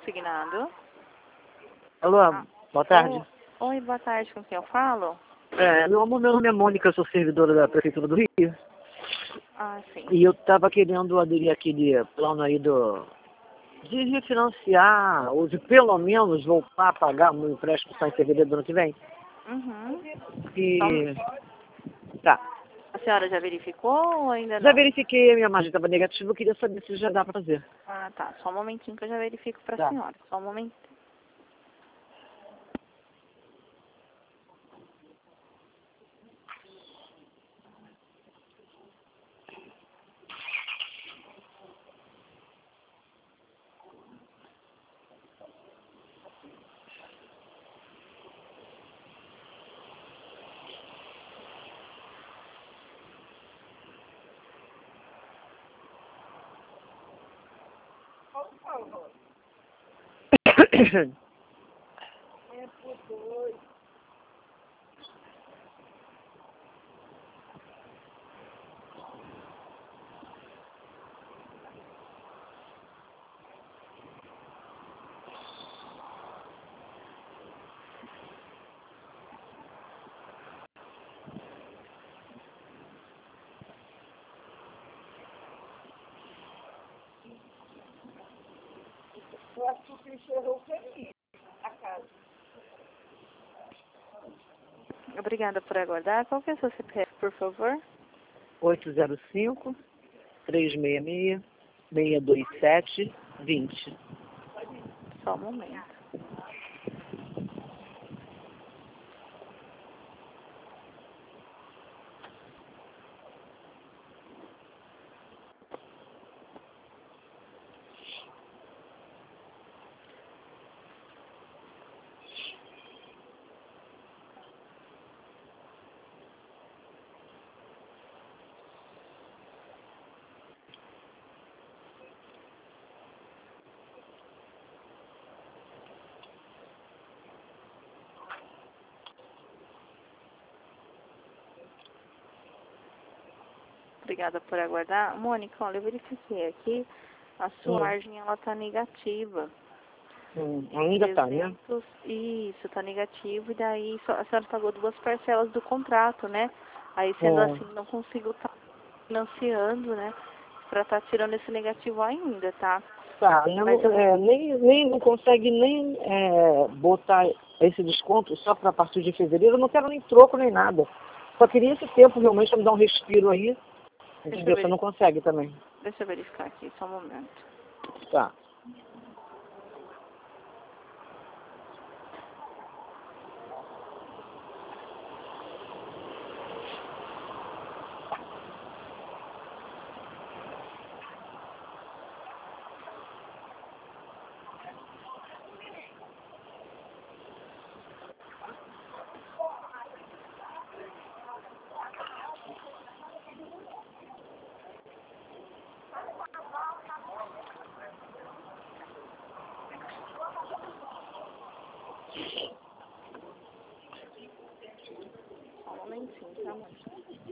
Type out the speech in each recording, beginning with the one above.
consignado. Alô, boa tarde. Oi, boa tarde, com quem eu falo? Meu nome é Mônica, eu sou servidora da Prefeitura do Rio. Ah, sim. E eu estava querendo aderir àquele plano aí de refinanciar, ou de pelo menos voltar a pagar o meu empréstimo só em fevereiro do ano que vem. Uhum. E tá. A senhora já verificou ou ainda não? Já verifiquei, a minha margem estava negativa, eu queria saber se já dá para fazer. Ah, tá. Só um momentinho que eu já verifico para a Tá. senhora. Só um momentinho. Eu acho que o Cris chegou feliz a casa. Obrigada por aguardar. Qual que é o seu CPF, por favor? 805-366-627-20. Só um momento. Obrigada por aguardar. Mônica, olha, eu verifiquei aqui. A sua margem, ela tá negativa. Ainda tá, né? Isso, tá negativo. E daí a senhora pagou 2 parcelas do contrato, né? Aí, sendo assim, não consigo estar financiando, né? Pra estar tirando esse negativo ainda, tá? Tá, Mas não consegue nem botar esse desconto só para a partir de fevereiro. Eu não quero nem troco nem nada. Só queria esse tempo realmente para me dar um respiro aí. Entendeu? Você não consegue também. Deixa eu verificar aqui, só um momento. Tá. Só um momentinho, tá, Mônica?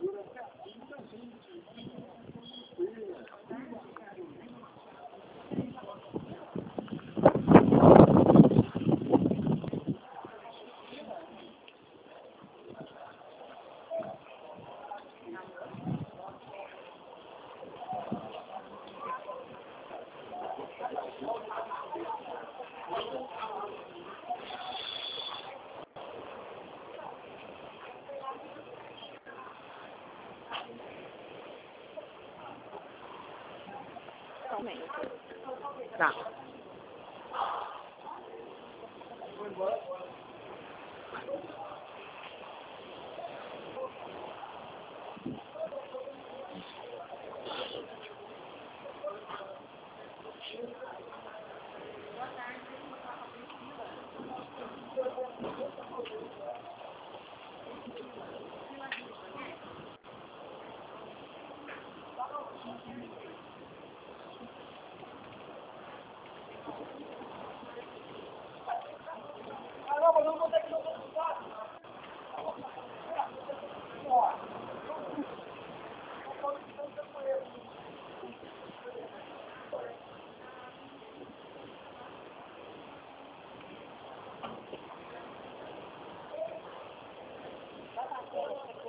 Só um momento. Tá.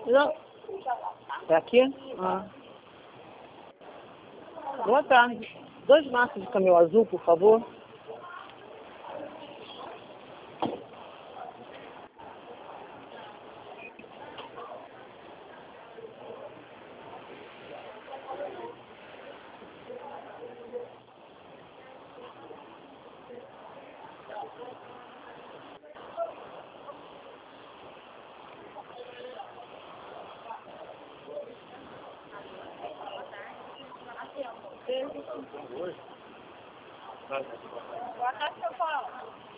Não. É aqui? Ah. Boa tarde. 2 maços de caminhão azul, por favor. Boa tarde, seu Paulo.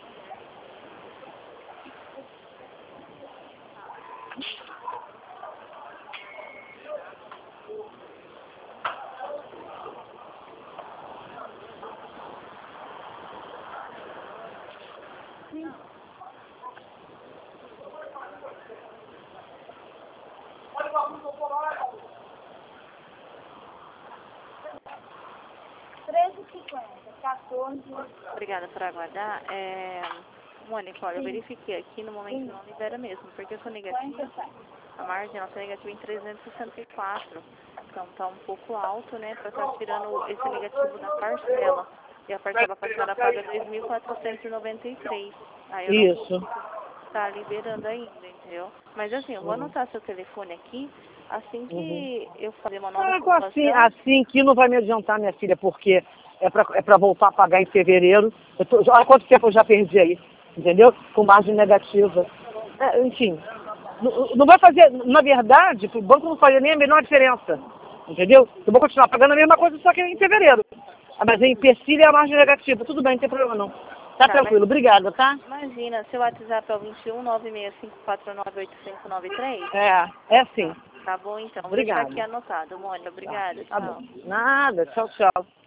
Obrigada por aguardar. Mônica, olha, eu verifiquei aqui, no momento não libera mesmo, porque eu sou negativa, a margem nossa é negativa em 364, então tá um pouco alto, né, para estar tirando esse negativo da parcela, e a parcela passada paga 2.493, aí eu não tá liberando ainda, entendeu? Mas assim, eu vou anotar seu telefone aqui, assim que eu fazer uma nova comprovação. Assim que não vai me adiantar, minha filha, porque é pra voltar a pagar em fevereiro. Olha quanto tempo eu já perdi aí, entendeu? Com margem negativa. Enfim, não vai fazer, na verdade, o banco não faria nem a menor diferença, entendeu? Eu vou continuar pagando a mesma coisa, só que em fevereiro. Mas em empecilho é a margem negativa. Tudo bem, não tem problema não. Tá tranquilo, obrigada, tá? Imagina, seu WhatsApp é o 21 965498593? É sim. Tá bom, então. Obrigada. Deixa aqui anotado, Mônica. Obrigada, tchau. Nada, tchau, tchau.